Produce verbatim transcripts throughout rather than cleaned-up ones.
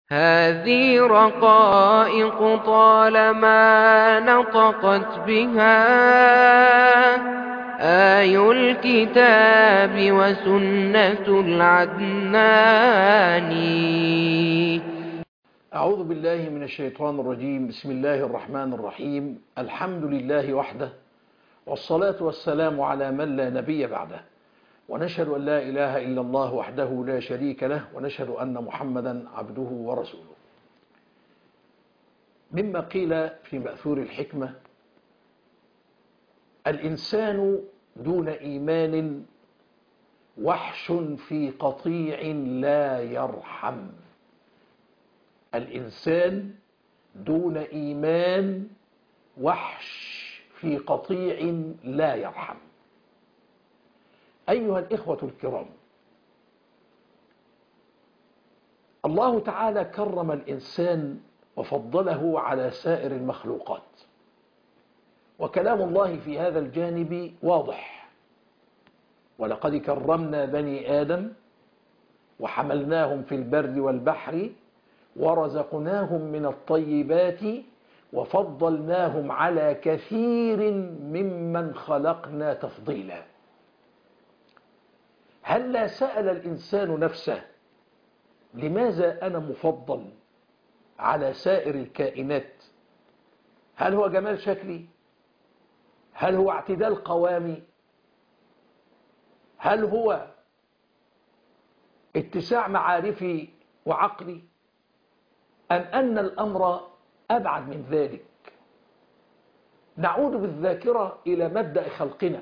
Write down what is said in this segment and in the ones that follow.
هذه رقائق طالما نطقت بها آي الكتاب وسنة العدنان. أعوذ بالله من الشيطان الرجيم. بسم الله الرحمن الرحيم. الحمد لله وحده، والصلاة والسلام على من لا نبي بعده، ونشهد أن لا إله إلا الله وحده لا شريك له، ونشهد أن محمدا عبده ورسوله. مما قيل في مأثور الحكمة: الإنسان دون إيمان وحش في قطيع لا يرحم. الإنسان دون إيمان وحش في قطيع لا يرحم. أيها الإخوة الكرام، الله تعالى كرم الإنسان وفضله على سائر المخلوقات، وكلام الله في هذا الجانب واضح: ولقد كرمنا بني آدم وحملناهم في البر والبحر ورزقناهم من الطيبات وفضلناهم على كثير ممن خلقنا تفضيلا. هلا سأل الإنسان نفسه: لماذا أنا مفضل على سائر الكائنات؟ هل هو جمال شكلي؟ هل هو اعتدال قوامي؟ هل هو اتساع معارفي وعقلي؟ أم أن الأمر أبعد من ذلك؟ نعود بالذاكرة إلى مبدأ خلقنا.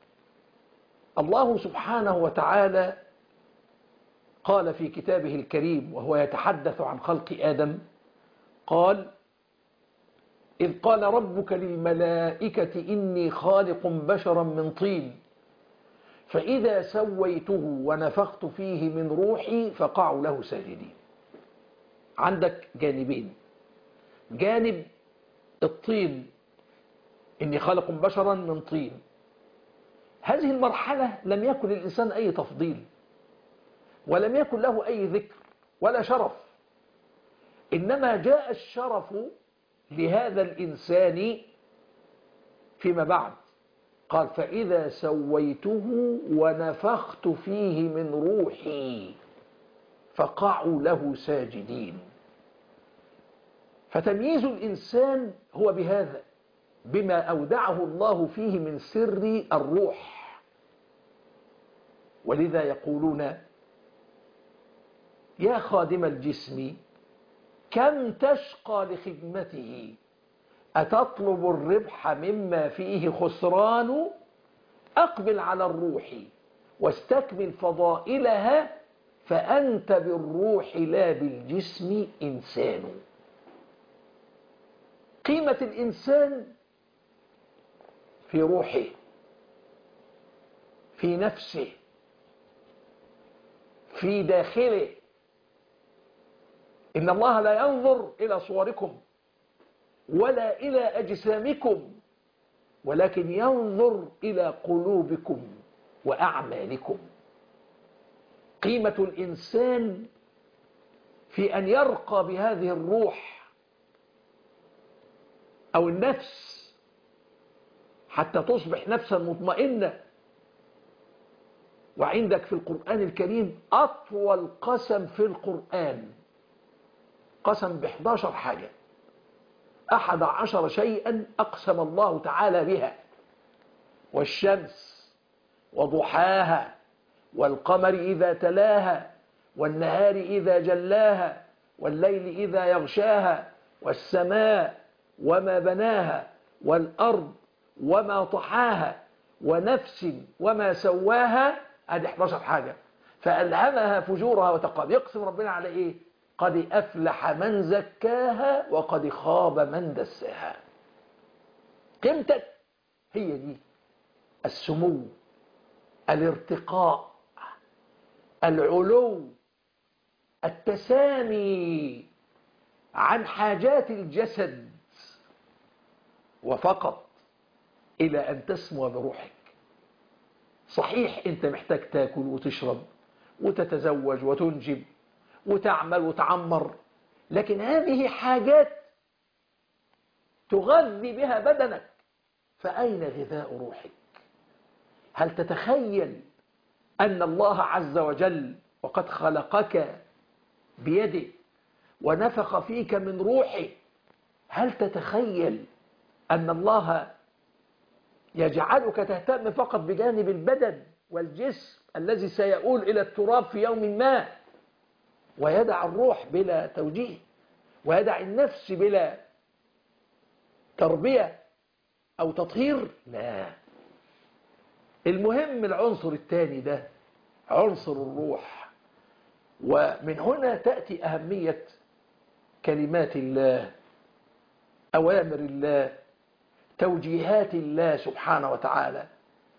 الله سبحانه وتعالى قال في كتابه الكريم وهو يتحدث عن خلق آدم، قال: إذ قال ربك للملائكة إني خالق بشرا من طين فإذا سويته ونفخت فيه من روحي فقعوا له ساجدين. عندك جانبين: جانب الطين، إني خالق بشرا من طين. هذه المرحلة لم يكن للإنسان أي تفضيل، ولم يكن له أي ذكر ولا شرف، إنما جاء الشرف لهذا الإنسان فيما بعد. قال: فإذا سويته ونفخت فيه من روحي فقعوا له ساجدين. فتمييز الإنسان هو بهذا، بما أودعه الله فيه من سر الروح. ولذا يقولون: يا خادم الجسم كم تشقى لخدمته، أتطلب الربح مما فيه خسران؟ أقبل على الروح واستكمل فضائلها، فأنت بالروح لا بالجسم إنسان. قيمة الإنسان في روحه، في نفسه، في داخله. إن الله لا ينظر إلى صوركم ولا إلى أجسامكم، ولكن ينظر إلى قلوبكم وأعمالكم. قيمة الإنسان في أن يرقى بهذه الروح أو النفس حتى تصبح نفسا مطمئنة. وعندك في القرآن الكريم أطول قسم في القرآن، قسم بإحدى عشرة حاجة، أحد عشر شيئا أقسم الله تعالى بها: والشمس وضحاها، والقمر إذا تلاها، والنهار إذا جلاها، والليل إذا يغشاها، والسماء وما بناها، والأرض وما طحاها، ونفس وما سواها. هذه إحدى عشرة حاجة. فألهمها فجورها وتقواها. يقسم ربنا على إيه؟ قد أفلح من زكاها وقد خاب من دساها. قيمتك هي دي: السمو، الارتقاء، العلو، التسامي عن حاجات الجسد وفقط إلى أن تسمو بروحك. صحيح أنت محتاج تاكل وتشرب وتتزوج وتنجب وتعمل وتعمر، لكن هذه حاجات تغذي بها بدنك، فأين غذاء روحك؟ هل تتخيل أن الله عز وجل وقد خلقك بيده ونفخ فيك من روحه، هل تتخيل أن الله يجعلك تهتم فقط بجانب البدن والجسم الذي سيؤول إلى التراب في يوم ما، ويدع الروح بلا توجيه، ويدع النفس بلا تربية أو تطهير؟ لا، المهم العنصر الثاني ده، عنصر الروح. ومن هنا تأتي أهمية كلمات الله، أوامر الله، توجيهات الله سبحانه وتعالى،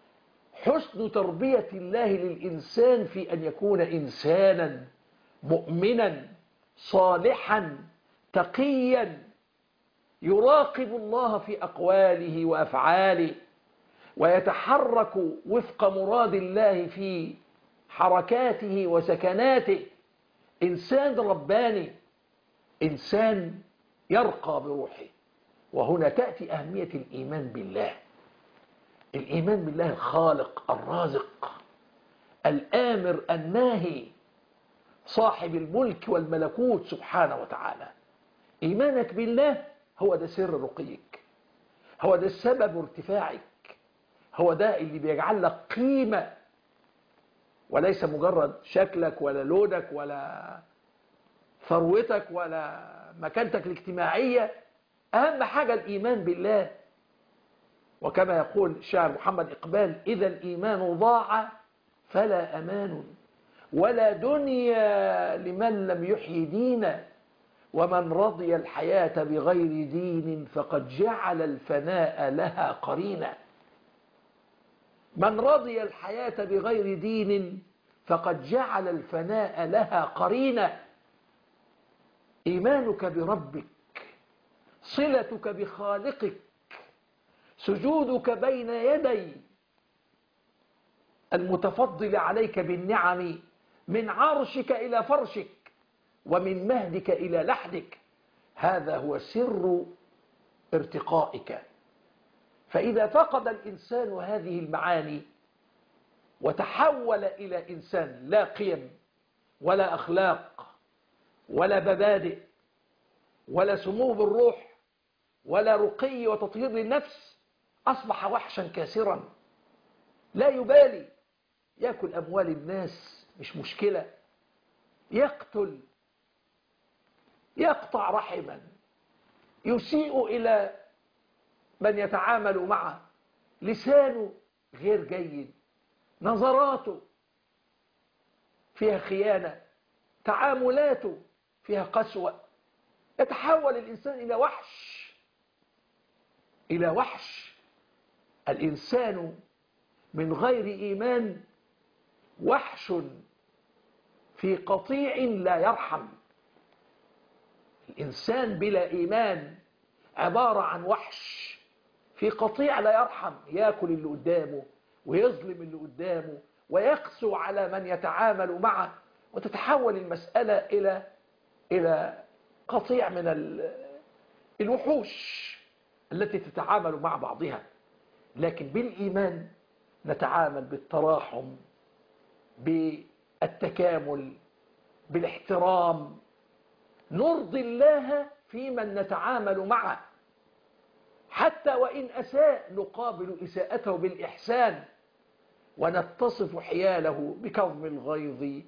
حسن تربية الله للإنسان في أن يكون إنسانا مؤمنا صالحا تقيا يراقب الله في أقواله وأفعاله، ويتحرك وفق مراد الله في حركاته وسكناته، إنسان رباني، إنسان يرقى بروحه. وهنا تأتي أهمية الإيمان بالله، الإيمان بالله الخالق الرازق الآمر الناهي، صاحب الملك والملكوت سبحانه وتعالى. إيمانك بالله هو ده سر رقيك، هو ده السبب ارتفاعك، هو ده اللي بيجعل لك قيمة، وليس مجرد شكلك ولا لونك ولا ثروتك ولا مكانتك الاجتماعية. أهم حاجة الإيمان بالله. وكما يقول الشاعر محمد إقبال: إذا الإيمان ضاع فلا أمان ولا دنيا لمن لم يحيي دينا، ومن رضي الحياة بغير دين فقد جعل الفناء لها قرينا. من رضي الحياة بغير دين فقد جعل الفناء لها قرينا. إيمانك بربك، صلتك بخالقك، سجودك بين يدي المتفضل عليك بالنعم من عرشك إلى فرشك ومن مهدك إلى لحدك، هذا هو سر ارتقائك. فإذا فقد الإنسان هذه المعاني وتحول إلى إنسان لا قيم ولا أخلاق ولا مبادئ ولا سمو بالروح ولا رقي وتطهير للنفس، أصبح وحشا كاسرا لا يبالي، يأكل أموال الناس مش مشكلة، يقتل، يقطع رحما، يسيء إلى من يتعامل معه، لسانه غير جيد، نظراته فيها خيانة، تعاملاته فيها قسوة. يتحول الإنسان إلى وحش، إلى وحش. الإنسان من غير إيمان وحش في قطيع لا يرحم. الإنسان بلا إيمان عبارة عن وحش في قطيع لا يرحم، يأكل اللي قدامه ويظلم اللي قدامه ويقسو على من يتعامل معه، وتتحول المسألة إلى إلى قطيع من الوحوش التي تتعامل مع بعضها. لكن بالإيمان نتعامل بالتراحم، بالتكامل، بالاحترام، نرضي الله في من نتعامل معه، حتى وإن أساء نقابل إساءته بالإحسان، ونتصف حياله بكظم الغيظ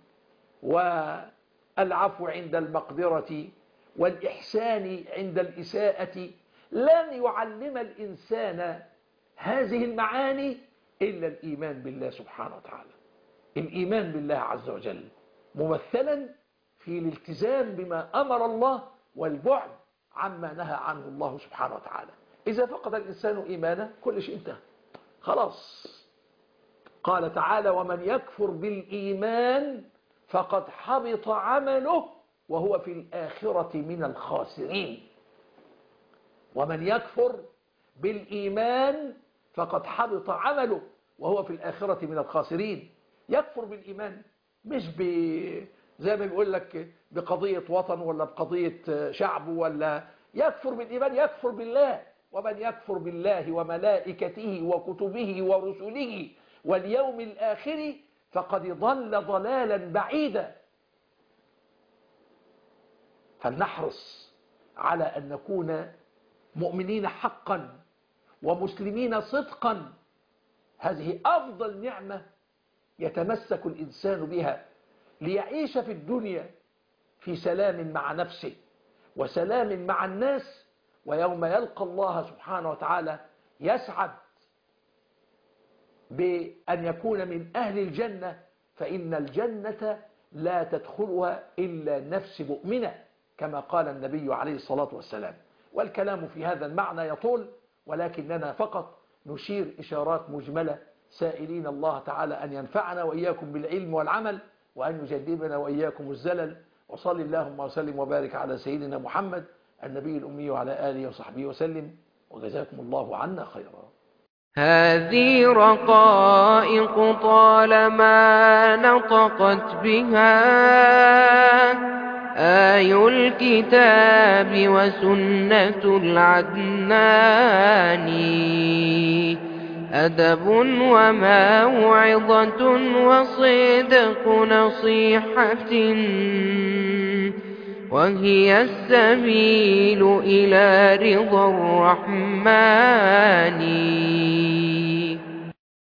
والعفو عند المقدرة والإحسان عند الإساءة. لن يعلم الإنسان هذه المعاني إلا الإيمان بالله سبحانه وتعالى. الإيمان بالله عز وجل ممثلا في الالتزام بما أمر الله والبعد عما نهى عنه الله سبحانه وتعالى. إذا فقد الإنسان إيمانه كل شيء انتهى خلاص. قال تعالى: ومن يكفر بالإيمان فقد حبط عمله وهو في الآخرة من الخاسرين. ومن يكفر بالإيمان فقد حبط عمله وهو في الآخرة من الخاسرين. يكفر بالإيمان مش زي ما بيقول لك بقضية وطن ولا بقضية شعب، ولا يكفر بالإيمان يكفر بالله. ومن يكفر بالله وملائكته وكتبه ورسله واليوم الآخر فقد ضل ضلالا بعيدا. فلنحرص على أن نكون مؤمنين حقا ومسلمين صدقا. هذه أفضل نعمة يتمسك الإنسان بها ليعيش في الدنيا في سلام مع نفسه وسلام مع الناس، ويوم يلقى الله سبحانه وتعالى يسعد بأن يكون من أهل الجنة، فإن الجنة لا تدخلها إلا نفس مؤمنة كما قال النبي عليه الصلاة والسلام. والكلام في هذا المعنى يطول، ولكننا فقط نشير إشارات مجملة سائلين الله تعالى أن ينفعنا وإياكم بالعلم والعمل، وأن يجنبنا وإياكم الزلل. وصل اللهم وسلم وبارك على سيدنا محمد النبي الأمي وعلى آله وصحبه وسلم، وجزاكم الله عنا خيرا. هذه رقائق طالما نطقت بها آي الكتاب وسنة العدنان، أدب وموعظة وصدق نصيحة، وهي السبيل إلى رضا الرحمن.